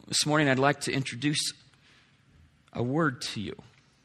This morning I'd like to introduce a word to you.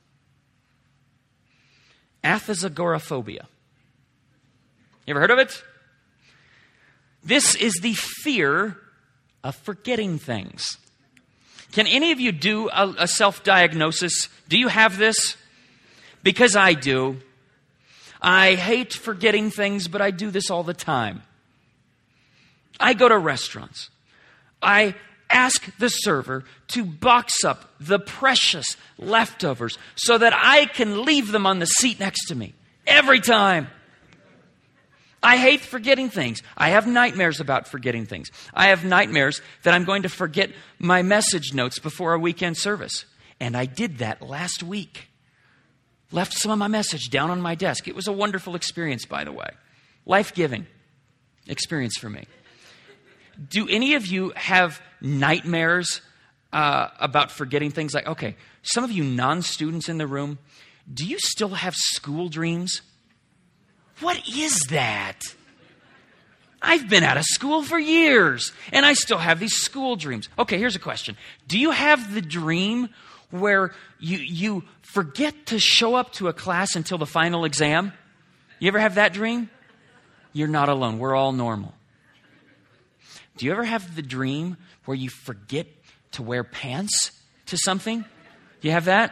Aphasagoraphobia. You ever heard of it? This is the fear of forgetting things. Can any of you do a self-diagnosis? Do you have this? Because I do. I hate forgetting things, but I do this all the time. I go to restaurants. I ask the server to box up the precious leftovers so that I can leave them on the seat next to me every time. I hate forgetting things. I have nightmares about forgetting things. I have nightmares that I'm going to forget my message notes before a weekend service. And I did that last week. Left some of my message down on my desk. It was a wonderful experience, by the way. Life-giving experience for me. Do any of you have nightmares about forgetting things? Like, okay, some of you non-students in the room, do you still have school dreams? What is that? I've been out of school for years, and I still have these school dreams. Okay, here's a question. Do you have the dream where you forget to show up to a class until the final exam? You ever have that dream? You're not alone. We're all normal. Do you ever have the dream where you forget to wear pants to something? Do you have that?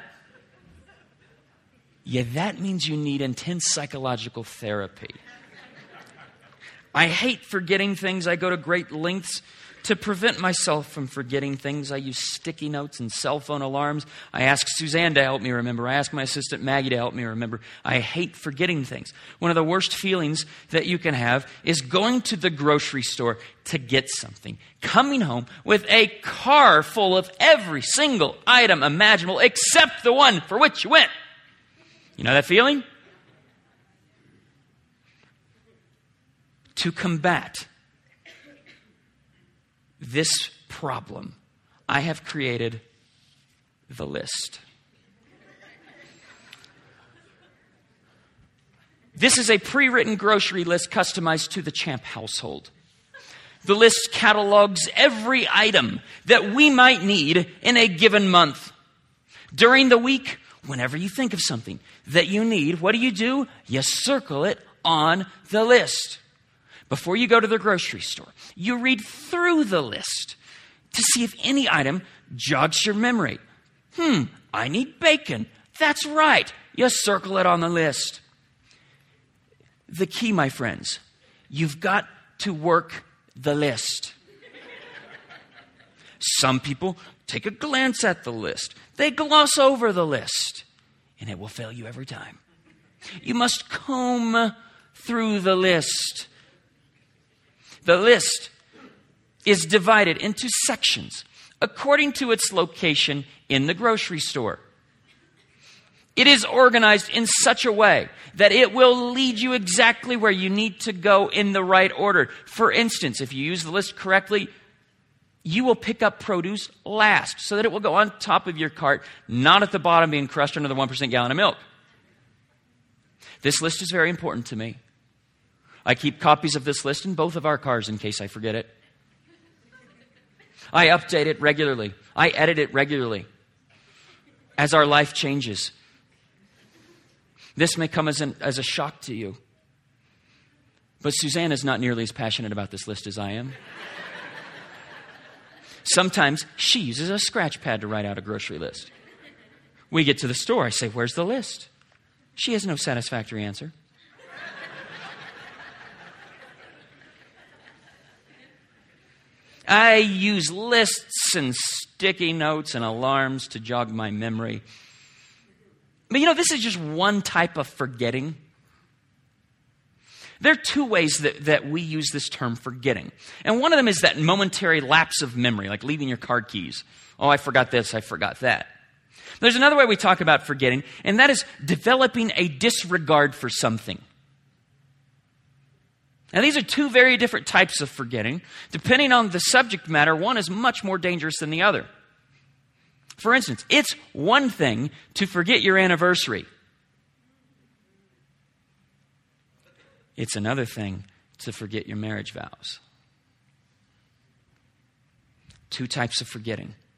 Yeah, that means you need intense psychological therapy. I hate forgetting things. I go to great lengths to prevent myself from forgetting things. I use sticky notes and cell phone alarms. I ask Suzanne to help me remember. I ask my assistant Maggie to help me remember. I hate forgetting things. One of the worst feelings that you can have is going to the grocery store to get something, coming home with a car full of every single item imaginable except the one for which you went. You know that feeling? To combat this problem, I have created the list. This is a pre-written grocery list customized to the Champ household. The list catalogs every item that we might need in a given month. During the week, whenever you think of something that you need, what do? You circle it on the list. Before you go to the grocery store, you read through the list to see if any item jogs your memory. I need bacon. That's right. You circle it on the list. The key, my friends, you've got to work the list. Some people take a glance at the list. They gloss over the list, and it will fail you every time. You must comb through the list. The list is divided into sections according to its location in the grocery store. It is organized in such a way that it will lead you exactly where you need to go in the right order. For instance, if you use the list correctly, you will pick up produce last so that it will go on top of your cart, not at the bottom being crushed under the 1% gallon of milk. This list is very important to me. I keep copies of this list in both of our cars in case I forget it. I update it regularly. I edit it regularly as our life changes. This may come as a shock to you, but Suzanne is not nearly as passionate about this list as I am. Sometimes she uses a scratch pad to write out a grocery list. We get to the store. I say, "Where's the list?" She has no satisfactory answer. I use lists and sticky notes and alarms to jog my memory. But this is just one type of forgetting. There are two ways that we use this term forgetting. And one of them is that momentary lapse of memory, like leaving your car keys. Oh, I forgot this, I forgot that. There's another way we talk about forgetting, and that is developing a disregard for something. Now, these are two very different types of forgetting. Depending on the subject matter, one is much more dangerous than the other. For instance, it's one thing to forget your anniversary. It's another thing to forget your marriage vows. Two types of forgetting.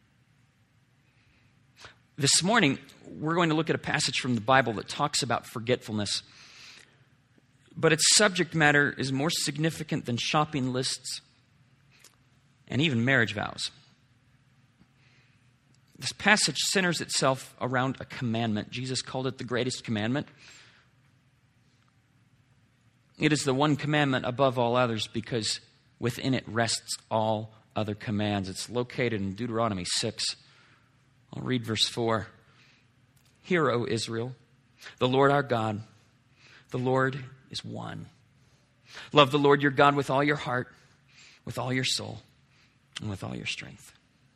This morning, we're going to look at a passage from the Bible that talks about forgetfulness. But its subject matter is more significant than shopping lists and even marriage vows. This passage centers itself around a commandment. Jesus called it the greatest commandment. It is the one commandment above all others because within it rests all other commands. It's located in Deuteronomy 6. I'll read verse 4. Hear, O Israel, the Lord our God, the Lord is one. Love the Lord your God with all your heart, with all your soul, and with all your strength.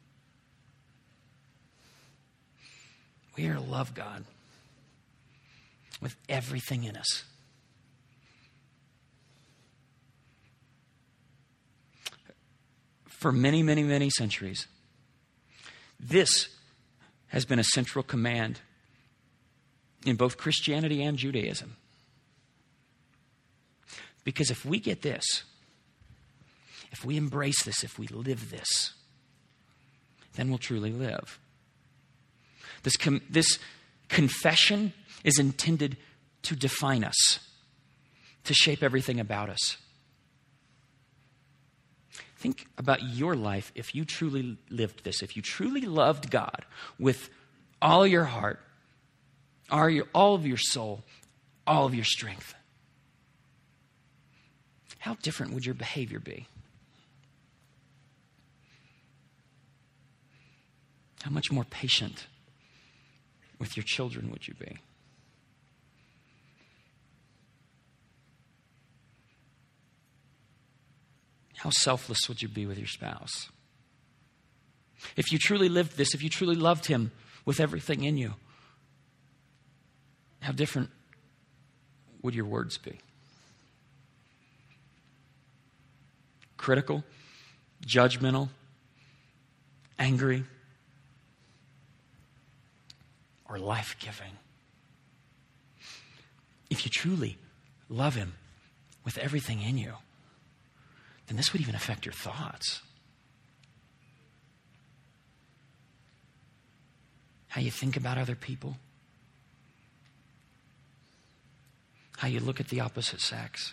We are to love God with everything in us. For many, many, many centuries, this has been a central command in both Christianity and Judaism. Because if we get this, if we embrace this, if we live this, then we'll truly live. This confession is intended to define us, to shape everything about us. Think about your life if you truly lived this, if you truly loved God with all your heart, all of your soul, all of your strength. How different would your behavior be? How much more patient with your children would you be? How selfless would you be with your spouse? If you truly lived this, if you truly loved him with everything in you, how different would your words be? Critical, judgmental, angry, or life-giving? If you truly love him with everything in you, then this would even affect your thoughts. How you think about other people. How you look at the opposite sex.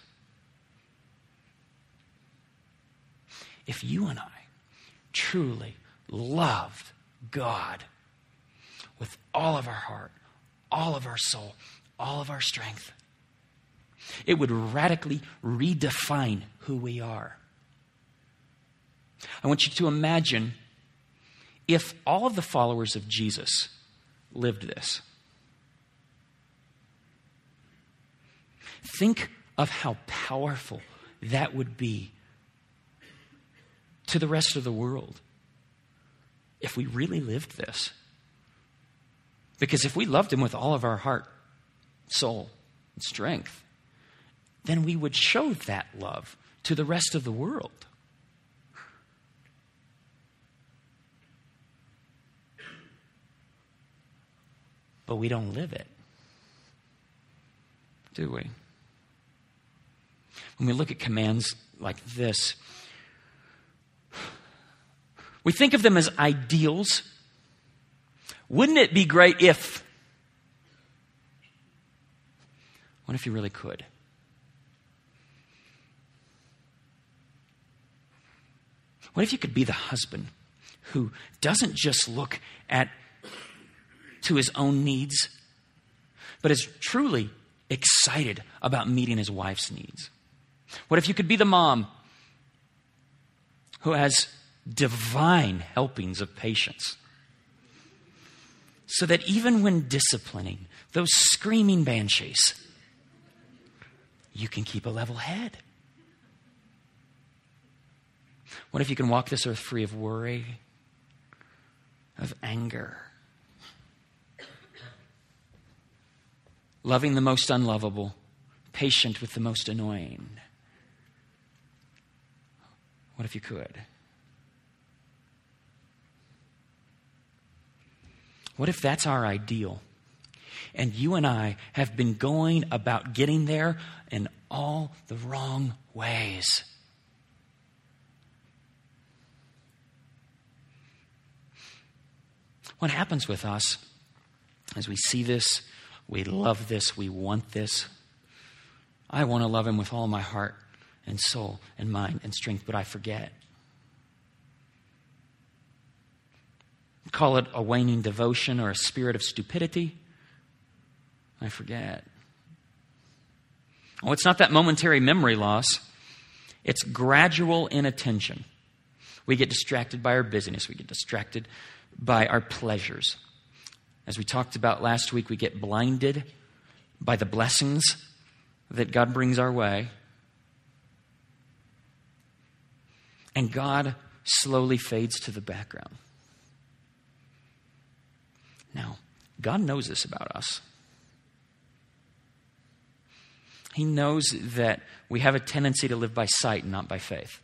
If you and I truly loved God with all of our heart, all of our soul, all of our strength, it would radically redefine who we are. I want you to imagine if all of the followers of Jesus lived this. Think of how powerful that would be to the rest of the world if we really lived this. Because if we loved him with all of our heart, soul, and strength, then we would show that love to the rest of the world. But we don't live it, do we? When we look at commands like this, we think of them as ideals. Wouldn't it be great if? What if you really could? What if you could be the husband who doesn't just look to his own needs, but is truly excited about meeting his wife's needs? What if you could be the mom who has divine helpings of patience, so that even when disciplining those screaming banshees, you can keep a level head? What if you can walk this earth free of worry, of anger, loving the most unlovable, patient with the most annoying? What if you could? What if that's our ideal? And you and I have been going about getting there in all the wrong ways. What happens with us As we see this, we love this, we want this. I want to love him with all my heart and soul and mind and strength, but I forget. Call it a waning devotion or a spirit of stupidity. I forget. Oh, it's not that momentary memory loss. It's gradual inattention. We get distracted by our busyness. We get distracted by our pleasures. As we talked about last week, we get blinded by the blessings that God brings our way. And God slowly fades to the background. Now, God knows this about us. He knows that we have a tendency to live by sight and not by faith.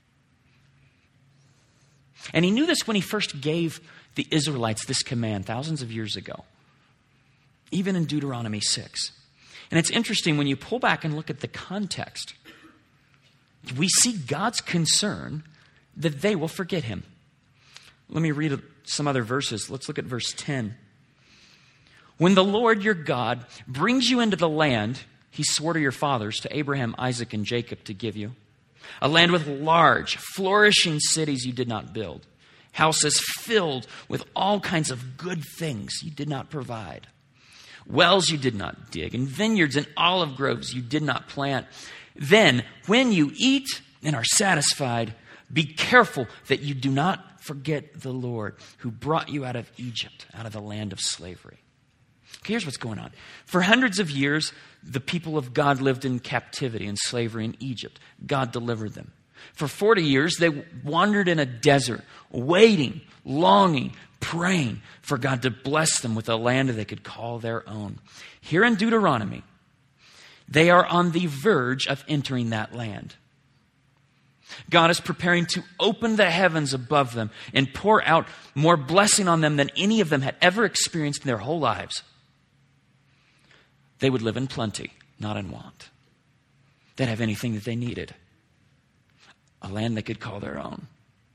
And he knew this when he first gave the Israelites this command thousands of years ago, even in Deuteronomy 6. And it's interesting when you pull back and look at the context, we see God's concern that they will forget him. Let me read some other verses. Let's look at verse 10. When the Lord your God brings you into the land he swore to your fathers, to Abraham, Isaac, and Jacob to give you, a land with large, flourishing cities you did not build, houses filled with all kinds of good things you did not provide, wells you did not dig, and vineyards and olive groves you did not plant. Then, when you eat and are satisfied, be careful that you do not forget the Lord who brought you out of Egypt, out of the land of slavery. Okay, here's what's going on. For hundreds of years, the people of God lived in captivity and slavery in Egypt. God delivered them. For 40 years, they wandered in a desert, waiting, longing, praying for God to bless them with a land that they could call their own. Here in Deuteronomy, they are on the verge of entering that land. God is preparing to open the heavens above them and pour out more blessing on them than any of them had ever experienced in their whole lives. They would live in plenty, not in want. They'd have anything that they needed. A land they could call their own.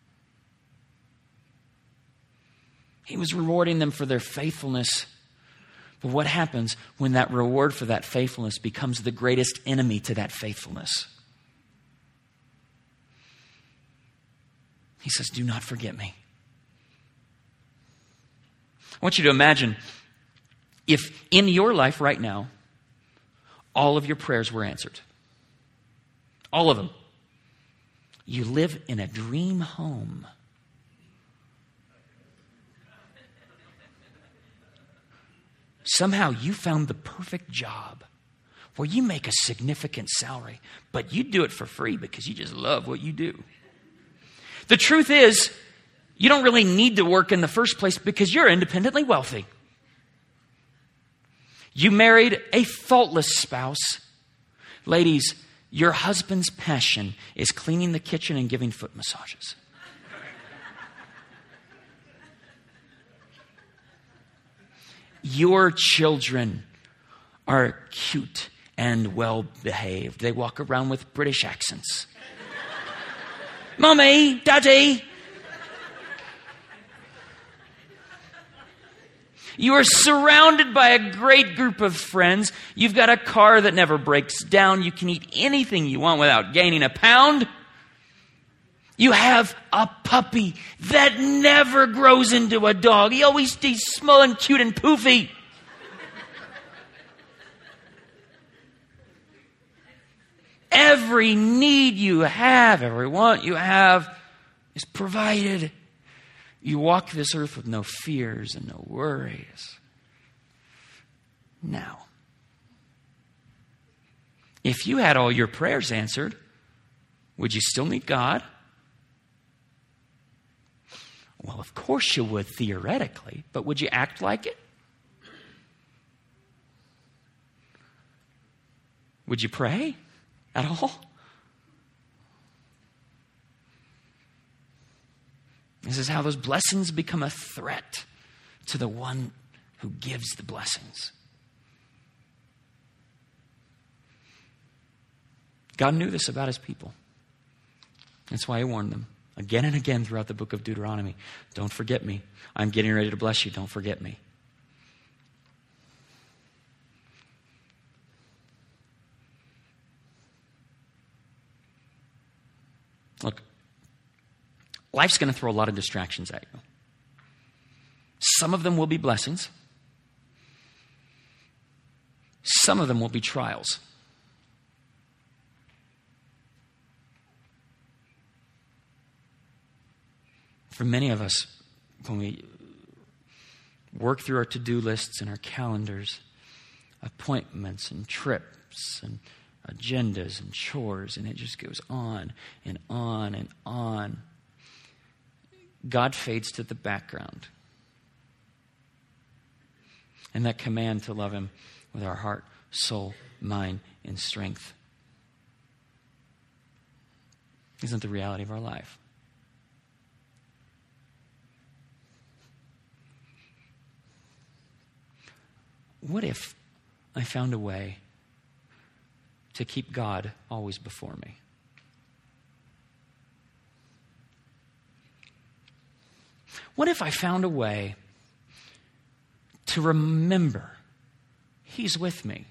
He was rewarding them for their faithfulness. But what happens when that reward for that faithfulness becomes the greatest enemy to that faithfulness? He says, do not forget me. I want you to imagine if in your life right now, all of your prayers were answered. All of them. You live in a dream home. Somehow you found the perfect job where you make a significant salary, but you do it for free because you just love what you do. The truth is, you don't really need to work in the first place because you're independently wealthy. You married a faultless spouse. Ladies, your husband's passion is cleaning the kitchen and giving foot massages. Your children are cute and well behaved. They walk around with British accents. Mommy, Daddy. You are surrounded by a great group of friends. You've got a car that never breaks down. You can eat anything you want without gaining a pound. You have a puppy that never grows into a dog. He's small and cute and poofy. Every need you have, every want you have is provided. You walk this earth with no fears and no worries. Now, if you had all your prayers answered, would you still need God? Well, of course you would, theoretically, but would you act like it? Would you pray at all? This is how those blessings become a threat to the one who gives the blessings. God knew this about his people. That's why he warned them again and again throughout the book of Deuteronomy. Don't forget me. I'm getting ready to bless you. Don't forget me. Look, life's going to throw a lot of distractions at you. Some of them will be blessings. Some of them will be trials. For many of us, when we work through our to-do lists and our calendars, appointments and trips and agendas and chores, and it just goes on and on and on, God fades to the background. And that command to love Him with our heart, soul, mind, and strength isn't the reality of our life. What if I found a way to keep God always before me? What if I found a way to remember He's with me?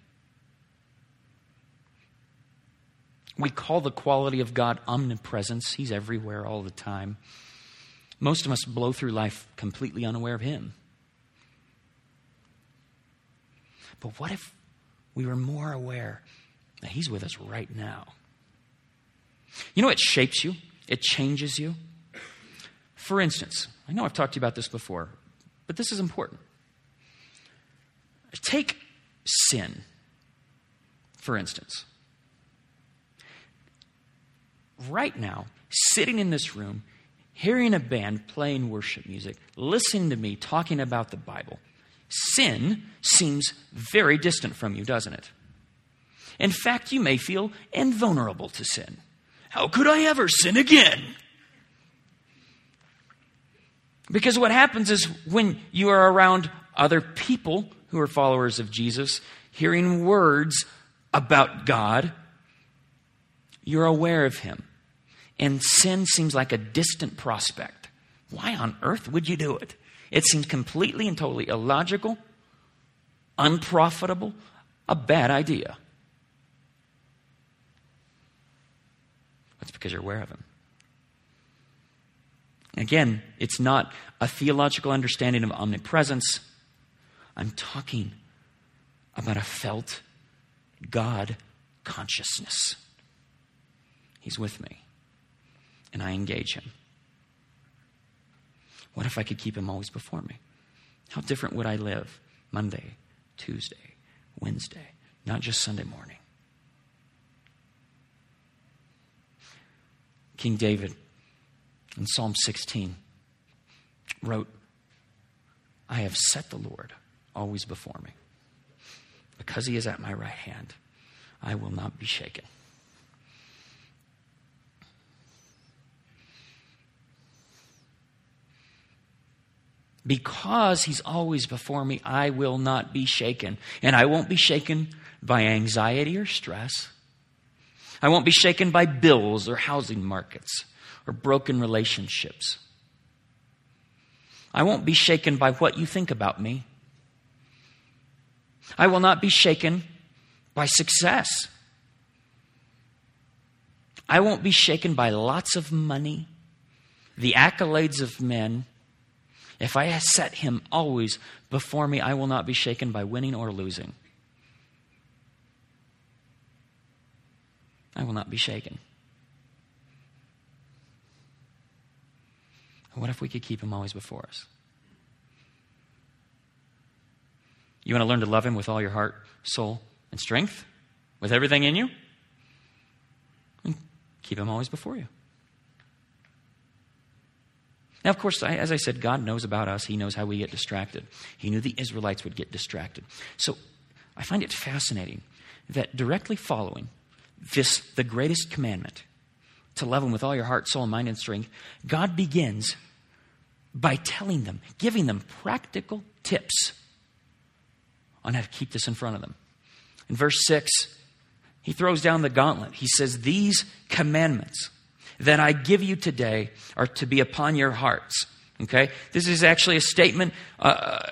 We call the quality of God omnipresence. He's everywhere all the time. Most of us blow through life completely unaware of Him. But what if we were more aware that He's with us right now? You know, it shapes you. It changes you. For instance, I know I've talked to you about this before, but this is important. Take sin, for instance. Right now, sitting in this room, hearing a band playing worship music, listening to me talking about the Bible, sin seems very distant from you, doesn't it? In fact, you may feel invulnerable to sin. How could I ever sin again? Because what happens is when you are around other people who are followers of Jesus, hearing words about God, you're aware of Him. And sin seems like a distant prospect. Why on earth would you do it? It seems completely and totally illogical, unprofitable, a bad idea. That's because you're aware of Him. Again, it's not a theological understanding of omnipresence. I'm talking about a felt God consciousness. He's with me, and I engage Him. What if I could keep Him always before me? How different would I live Monday, Tuesday, Wednesday, not just Sunday morning? King David in Psalm 16 wrote, I have set the Lord always before me. Because He is at my right hand, I will not be shaken. Because He's always before me, I will not be shaken. And I won't be shaken by anxiety or stress. I won't be shaken by bills or housing markets or broken relationships. I won't be shaken by what you think about me. I will not be shaken by success. I won't be shaken by lots of money, the accolades of men. If I set Him always before me, I will not be shaken by winning or losing. I will not be shaken. What if we could keep Him always before us? You want to learn to love Him with all your heart, soul, and strength? With everything in you? And keep Him always before you. Now, of course, as I said, God knows about us. He knows how we get distracted. He knew the Israelites would get distracted. So I find it fascinating that directly following this, the greatest commandment, to love Him with all your heart, soul, mind, and strength, God begins by telling them, giving them practical tips on how to keep this in front of them. In verse 6, He throws down the gauntlet. He says, these commandments that I give you today are to be upon your hearts. Okay? This is actually a statement,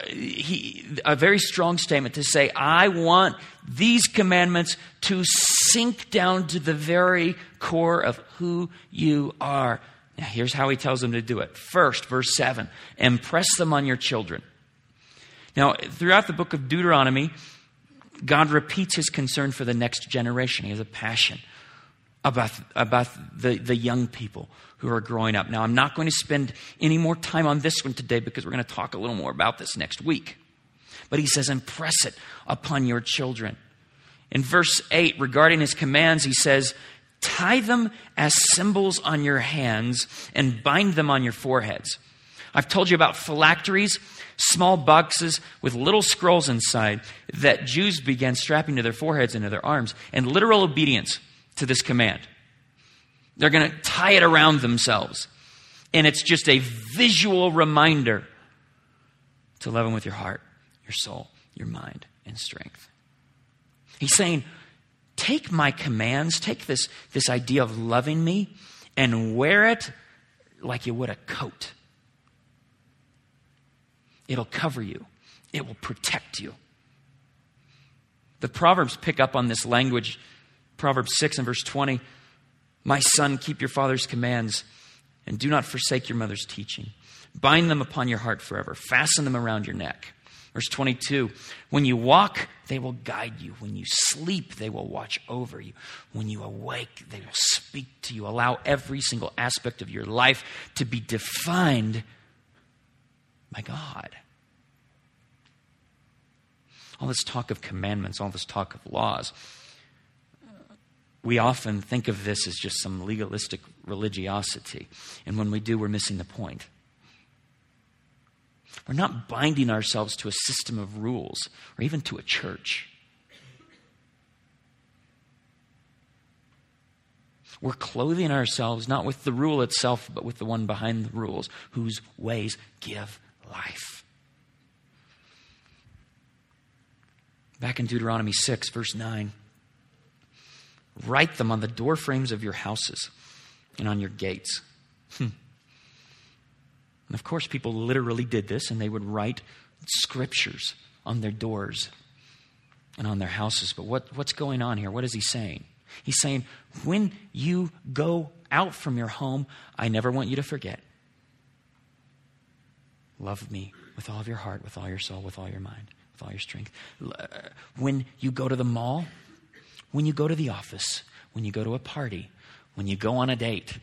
a very strong statement to say, I want these commandments to sink down to the very core of who you are. Now, here's how he tells them to do it. First, verse 7, impress them on your children. Now, throughout the book of Deuteronomy, God repeats his concern for the next generation. He has a passion about the young people who are growing up. Now, I'm not going to spend any more time on this one today because we're going to talk a little more about this next week. But he says, impress it upon your children. In verse 8, regarding his commands, he says, tie them as symbols on your hands and bind them on your foreheads. I've told you about phylacteries, small boxes with little scrolls inside that Jews began strapping to their foreheads and to their arms, and literal obedience to this command. They're going to tie it around themselves. And it's just a visual reminder to love him with your heart, your soul, your mind, and strength. He's saying, take my commands, take this idea of loving me and wear it like you would a coat. It'll cover you. It will protect you. The Proverbs pick up on this language. Proverbs 6 and verse 20. My son, keep your father's commands and do not forsake your mother's teaching. Bind them upon your heart forever. Fasten them around your neck. Verse 22, when you walk, they will guide you. When you sleep, they will watch over you. When you awake, they will speak to you. Allow every single aspect of your life to be defined by God. All this talk of commandments, all this talk of laws, we often think of this as just some legalistic religiosity. And when we do, we're missing the point. We're not binding ourselves to a system of rules or even to a church. We're clothing ourselves not with the rule itself, but with the one behind the rules, whose ways give life. Back in Deuteronomy 6, verse 9. Write them on the door frames of your houses and on your gates. And of course, people literally did this, and they would write scriptures on their doors and on their houses. But what's going on here? What is he saying? He's saying, when you go out from your home, I never want you to forget. Love me with all of your heart, with all your soul, with all your mind, with all your strength. When you go to the mall, when you go to the office, when you go to a party, when you go on a date,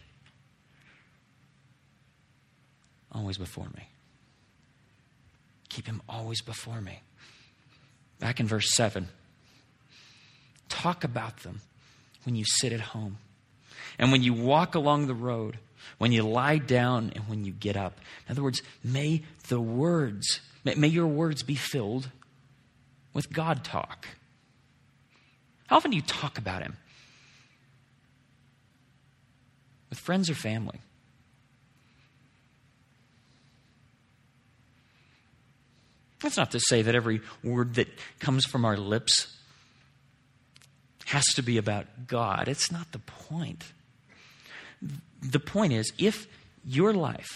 always before me. Keep him always before me. Back in verse 7, talk about them when you sit at home and when you walk along the road, when you lie down and when you get up. In other words, may your words be filled with God talk. How often do you talk about him? With friends or family? That's not to say that every word that comes from our lips has to be about God. It's not the point. The point is, if your life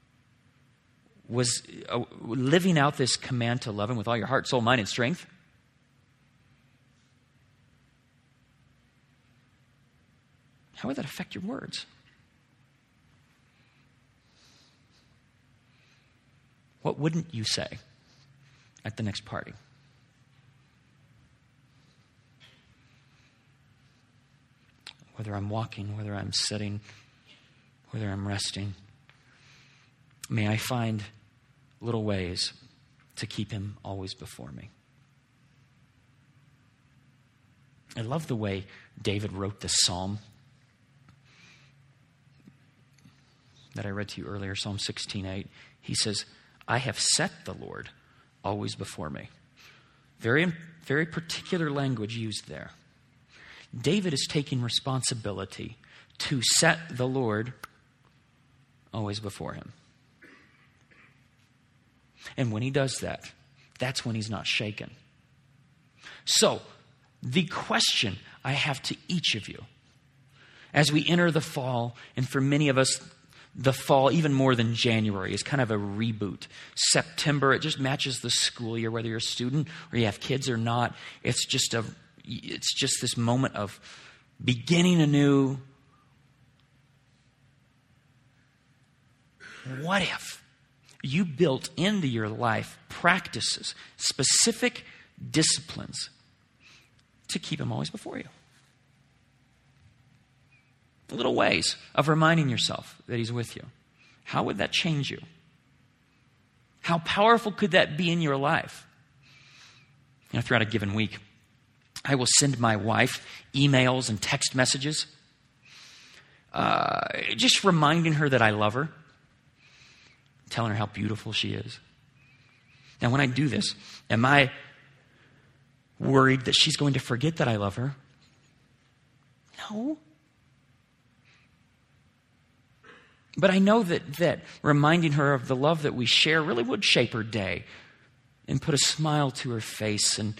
was living out this command to love him with all your heart, soul, mind, and strength, how would that affect your words? What wouldn't you say at the next party? Whether I'm walking, whether I'm sitting, whether I'm resting, may I find little ways to keep him always before me. I love the way David wrote this psalm that I read to you earlier, Psalm 16:8. He says, I have set the Lord always before me. Very, very particular language used there. David is taking responsibility to set the Lord always before him. And when he does that, that's when he's not shaken. So, the question I have to each of you, as we enter the fall, and for many of us, the fall, even more than January, is kind of a reboot. September, it just matches the school year, whether you're a student or you have kids or not. It's just it's just this moment of beginning anew. What if you built into your life practices, specific disciplines to keep him always before you? Little ways of reminding yourself that he's with you. How would that change you? How powerful could that be in your life? Throughout a given week, I will send my wife emails and text messages, just reminding her that I love her, telling her how beautiful she is. Now, when I do this, am I worried that she's going to forget that I love her? No. But I know that reminding her of the love that we share really would shape her day and put a smile to her face. And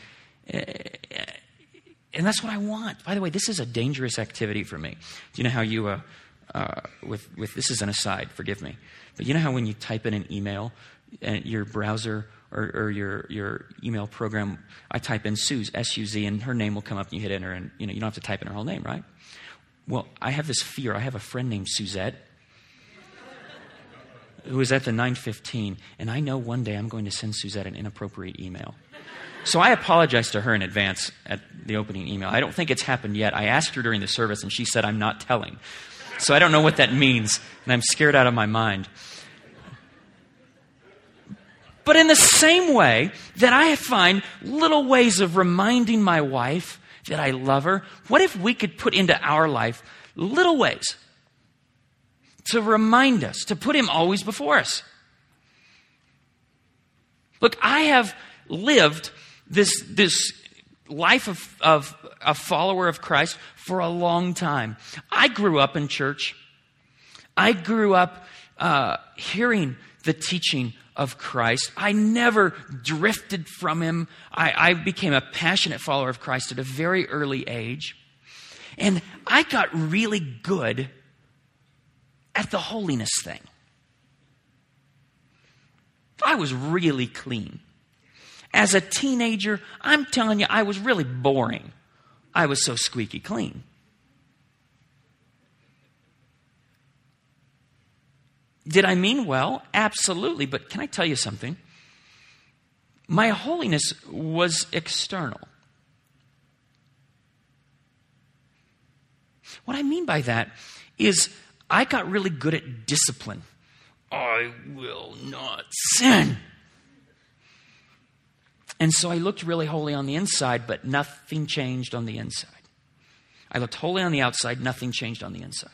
that's what I want. By the way, this is a dangerous activity for me. Do you know how you, with this is an aside, forgive me, but you know how when you type in an email, and your browser or your email program, I type in Suze, S-U-Z, and her name will come up and you hit enter, and you don't have to type in her whole name, right? Well, I have this fear. I have a friend named Suzette who is at the 9:15, and I know one day I'm going to send Suzette an inappropriate email. So I apologize to her in advance at the opening email. I don't think it's happened yet. I asked her during the service, and she said, I'm not telling. So I don't know what that means, and I'm scared out of my mind. But in the same way that I find little ways of reminding my wife that I love her, what if we could put into our life little ways to remind us, to put him always before us? Look, I have lived this life of a follower of Christ for a long time. I grew up in church. I grew up hearing the teaching of Christ. I never drifted from him. I became a passionate follower of Christ at a very early age. And I got really good at the holiness thing. I was really clean. As a teenager, I'm telling you, I was really boring. I was so squeaky clean. Did I mean well? Absolutely. But can I tell you something? My holiness was external. What I mean by that is I got really good at discipline. I will not sin. And so I looked really holy on the inside, but nothing changed on the inside. I looked holy on the outside, nothing changed on the inside.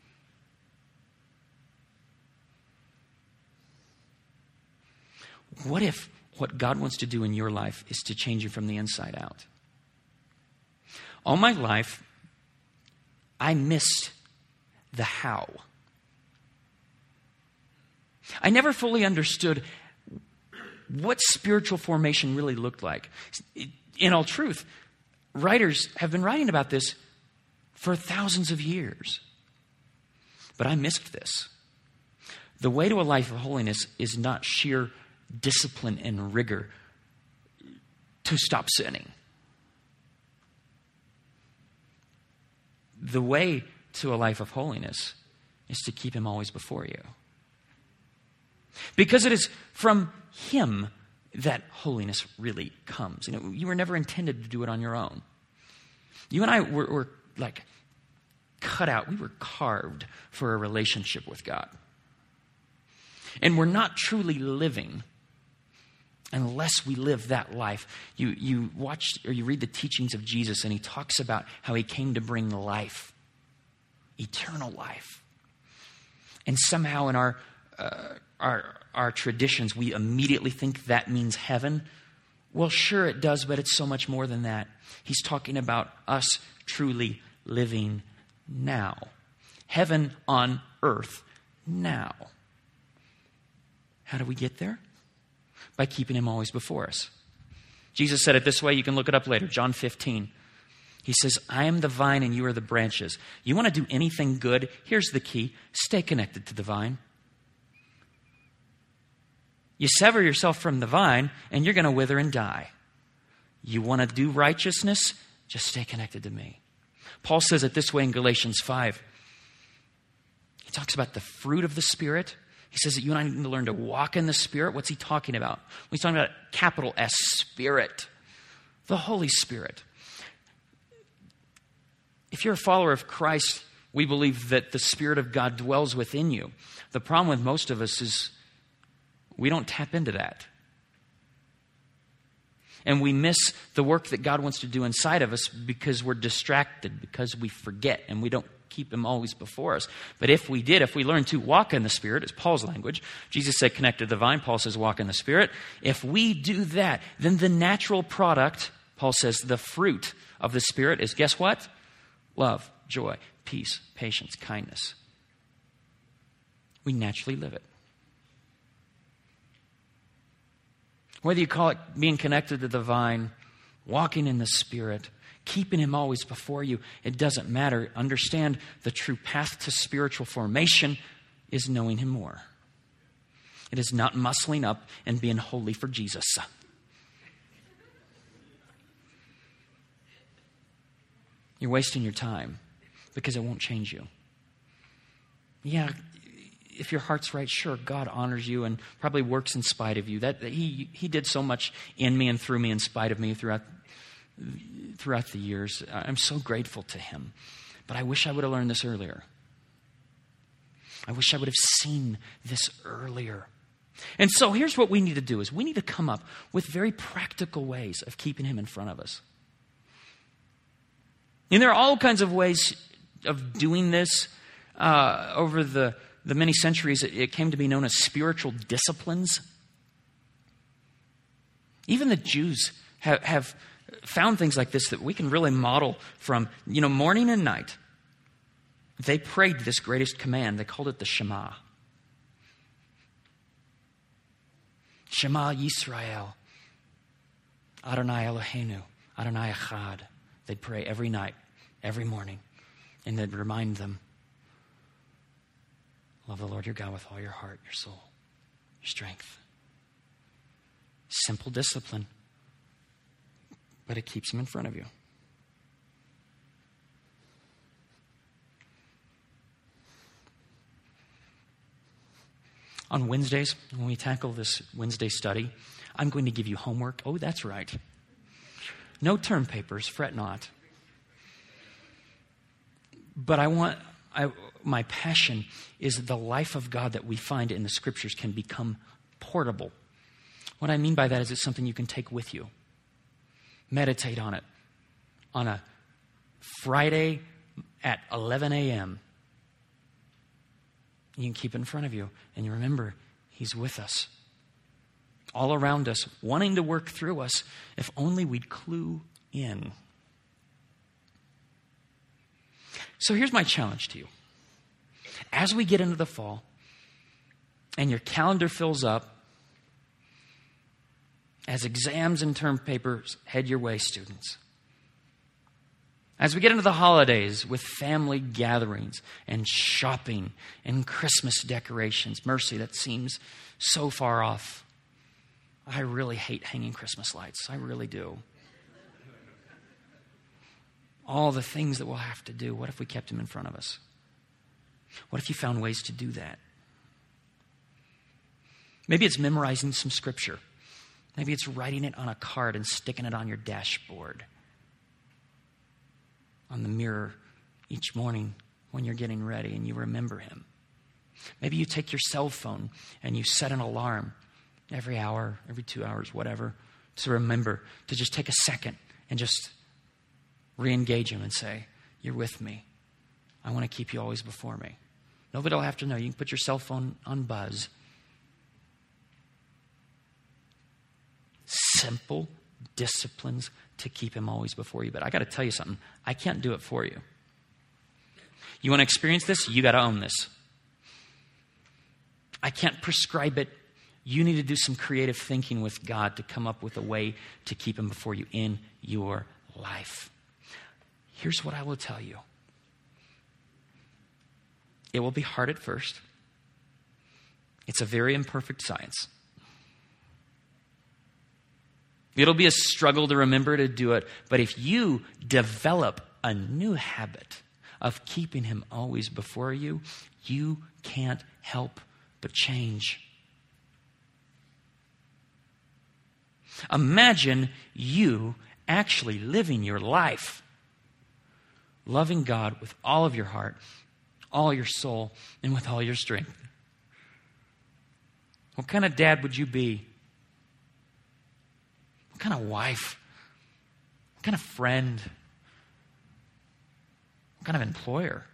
What if what God wants to do in your life is to change you from the inside out? All my life, I missed the how. I never fully understood what spiritual formation really looked like. In all truth, writers have been writing about this for thousands of years. But I missed this. The way to a life of holiness is not sheer discipline and rigor to stop sinning. The way to a life of holiness is to keep him always before you. Because it is from him that holiness really comes. You were never intended to do it on your own. You and I were like cut out. We were carved for a relationship with God. And we're not truly living unless we live that life. You watch or you read the teachings of Jesus, and he talks about how he came to bring life, eternal life. And somehow in our traditions, we immediately think that means heaven. Well, sure it does, but it's so much more than that. He's talking about us truly living now. Heaven on earth now. How do we get there? By keeping him always before us. Jesus said it this way. You can look it up later. John 15. He says, I am the vine and you are the branches. You want to do anything good? Here's the key. Stay connected to the vine. You sever yourself from the vine and you're going to wither and die. You want to do righteousness? Just stay connected to me. Paul says it this way in Galatians 5. He talks about the fruit of the Spirit. He says that you and I need to learn to walk in the Spirit. What's he talking about? He's talking about capital S, Spirit. The Holy Spirit. If you're a follower of Christ, we believe that the Spirit of God dwells within you. The problem with most of us is we don't tap into that. And we miss the work that God wants to do inside of us because we're distracted, because we forget, and we don't keep him always before us. But if we did, if we learned to walk in the Spirit, it's Paul's language. Jesus said, connect to the vine. Paul says, walk in the Spirit. If we do that, then the natural product, Paul says, the fruit of the Spirit is, guess what? Love, joy, peace, patience, kindness. We naturally live it. Whether you call it being connected to the vine, walking in the Spirit, keeping him always before you, it doesn't matter. Understand the true path to spiritual formation is knowing him more. It is not muscling up and being holy for Jesus. You're wasting your time because it won't change you. Yeah, if your heart's right, sure, God honors you and probably works in spite of you. That He did so much in me and through me in spite of me throughout the years. I'm so grateful to him. But I wish I would have learned this earlier. I wish I would have seen this earlier. And so here's what we need to do is we need to come up with very practical ways of keeping him in front of us. And there are all kinds of ways of doing this. Over the many centuries, it came to be known as spiritual disciplines. Even the Jews have found things like this that we can really model from, morning and night. They prayed this greatest command. They called it the Shema. Shema Yisrael, Adonai Eloheinu, Adonai Echad. They'd pray every night, every morning, and they'd remind them, love the Lord your God with all your heart, your soul, your strength. Simple discipline, but it keeps him in front of you. On Wednesdays, when we tackle this Wednesday study, I'm going to give you homework. Oh, that's right. No term papers, fret not. But my passion is the life of God that we find in the Scriptures can become portable. What I mean by that is it's something you can take with you. Meditate on it on a Friday at 11 a.m. You can keep it in front of you. And you remember, he's with us. All around us, wanting to work through us, if only we'd clue in. So here's my challenge to you. As we get into the fall, and your calendar fills up, as exams and term papers head your way, students, as we get into the holidays with family gatherings and shopping and Christmas decorations, mercy, that seems so far off. I really hate hanging Christmas lights. I really do. All the things that we'll have to do. What if we kept him in front of us? What if you found ways to do that? Maybe it's memorizing some scripture. Maybe it's writing it on a card and sticking it on your dashboard, on the mirror each morning when you're getting ready and you remember him. Maybe you take your cell phone and you set an alarm every hour, every 2 hours, whatever, to remember, to just take a second and just re-engage him and say, you're with me. I want to keep you always before me. Nobody will have to know. You can put your cell phone on buzz. Simple disciplines to keep him always before you. But I got to tell you something. I can't do it for you. You want to experience this? You got to own this. I can't prescribe it. You need to do some creative thinking with God to come up with a way to keep him before you in your life. Here's what I will tell you. It will be hard at first. It's a very imperfect science. It'll be a struggle to remember to do it. But if you develop a new habit of keeping him always before you, you can't help but change. Imagine you actually living your life, loving God with all of your heart, all your soul, and with all your strength. What kind of dad would you be? What kind of wife? What kind of friend? What kind of employer?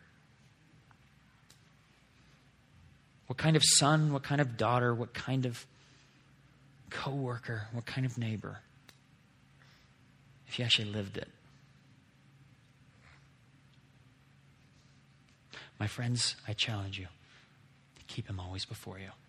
What kind of son? What kind of daughter? What kind of coworker? What kind of neighbor? If you actually lived it. My friends, I challenge you to keep him always before you.